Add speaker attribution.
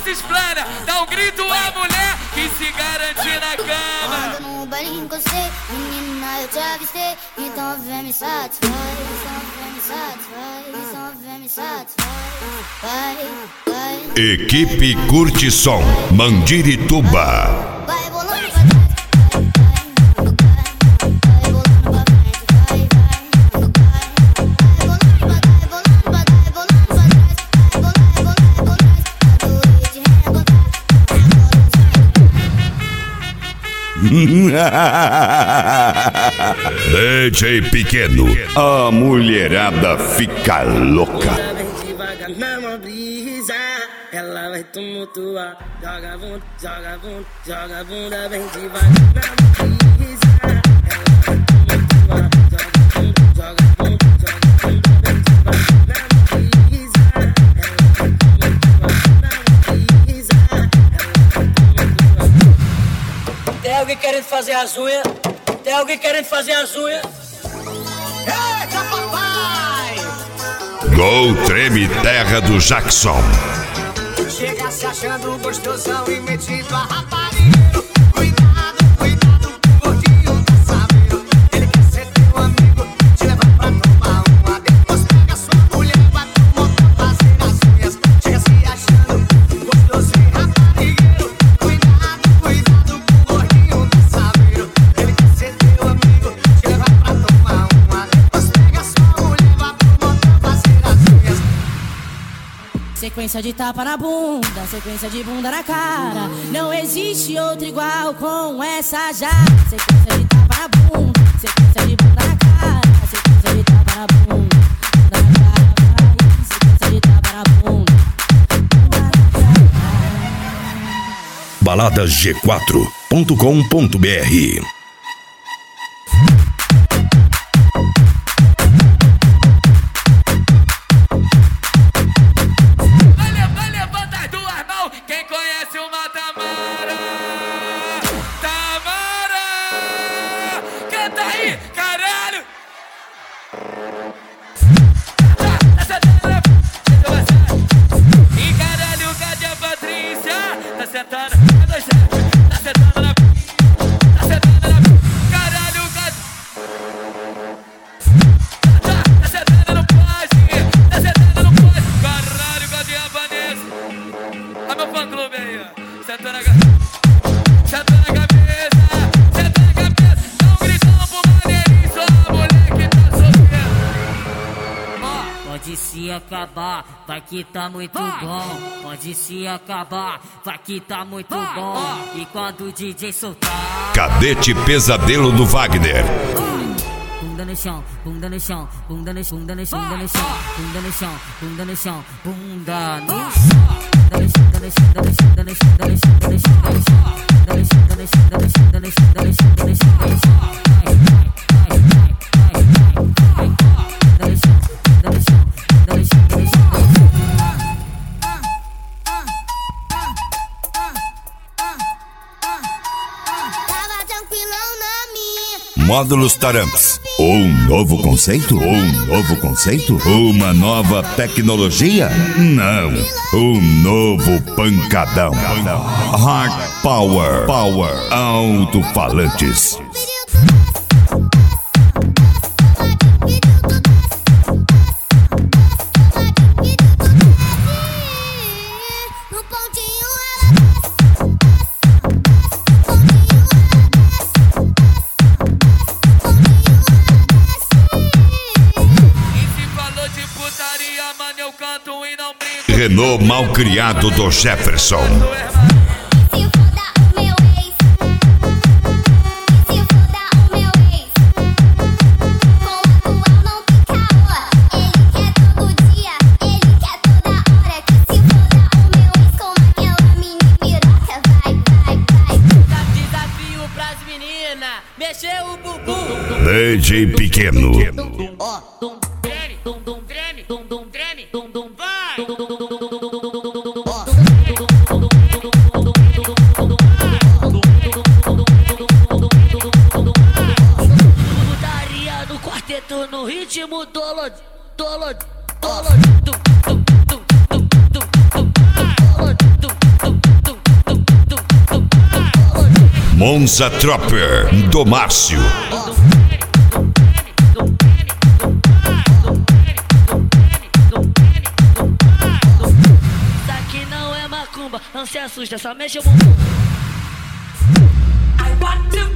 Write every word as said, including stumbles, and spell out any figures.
Speaker 1: se explana. Dá um grito à mulher que se garante na cama.
Speaker 2: Ando no bailinho com você, menina, eu te avistei. Então vem me satisfaz, então vem me satisfaz, então vem me satisfaz. Vai, vai.
Speaker 3: Equipe Curte Som, Mandirituba.
Speaker 2: Vai bolando pra trás.
Speaker 3: D J Pequeno, a mulherada fica louca.
Speaker 4: Na brisa, ela vai tumultuar. Joga a bunda, joga a bunda, joga a bunda bem devagar. Na brisa, ela vai tumultuar. Joga a bunda, joga a bunda bem devagar. Na brisa, ela vai tumultuar. Na brisa, ela vai tumultuar. Tem alguém querendo fazer as unhas? Tem alguém querendo fazer as unhas? Eita, papai!
Speaker 3: Gol Treme Terra do Jackson.
Speaker 4: Chega se achando gostosão e metido a rapariga. Cuidado, cuidado, o gordinho tá sabendo. Ele quer ser teu amigo, te levar pra tomar uma. Depois pega sua mulher, vai pro motor fazer as unhas. Chega se achando gostoso e raparigueiro. Cuidado, cuidado, o gordinho tá sabendo. Ele quer ser teu amigo, te levar pra tomar uma. Depois pega sua mulher, vai pro motor fazer as unhas.
Speaker 5: Sequência de tapa na bunda, sequência de bunda na cara. Não existe outro igual com essa já. Sequência de tapa na bunda, sequência de bunda na cara. Sequência de tapa na bunda, bunda na cara. Sequência de tapa na bunda, bunda na cara.
Speaker 3: baladas g quatro ponto com ponto b r.
Speaker 1: Quem conhece uma Tamara? Tamara! Canta aí, caralho! E caralho, cadê a Patrícia? Tá sentada, tá sentada na... Tá sentada na... Caralho, cadê... Tá, tá sentada no poste, tá sentada no poste. Caralho, cadê a Vanessa? Olha meu fã-clube aí, ó. Senta na cabeça. Senta na cabeça. Senta na cabeça. Dá um gritão pro maneirinho. Só a mulher que tá sofrendo.
Speaker 6: Ó, pode se acabar, vai que tá muito bom. Pode se acabar, vai que tá muito bom. E quando o D J soltar,
Speaker 3: Cadete Pesadelo do Wagner.
Speaker 6: bunda no chão, bunda no chão, bunda no chão, bunda no chão, bunda no chão, bunda no chão, bunda no chão, bunda no chão.
Speaker 2: Tava tranquilão na minha.
Speaker 3: Módulos Taramps. Um novo conceito? Um novo conceito? Uma nova tecnologia? Não. Um novo pancadão. Hard Power. Power. Alto-falantes.
Speaker 2: No pontinho
Speaker 3: Renault Malcriado do Jefferson.
Speaker 2: se foda o meu ex. Se foda o meu ex. Com o atual não tem caô. Ele quer todo dia, ele quer toda hora. Que se foda o meu ex com aquela mini piroca. Vai, vai, vai.
Speaker 5: Dá desafio pras meninas, mexer o bumbum.
Speaker 3: D J Pequeno.
Speaker 5: Ó, dum, treme, dum, dum, treme, dum, dum, treme, dum, dum, vai. Dum, dum, dum, dum, dum, dum, dum, dum, dum, dum. Ó, putaria no quarteto no ritmo dolo, dolo, dolo, dum, dum, dum, dum, dum, dum, dum, dum, dum, dum,
Speaker 3: Monza Tropper do Márcio.
Speaker 7: Isso aqui não é macumba, não se assusta, só mexe o bumbum. I want to